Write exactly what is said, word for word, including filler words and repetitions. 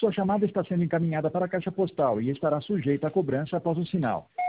Sua chamada está sendo encaminhada para a caixa postal e estará sujeita a cobrança após o sinal.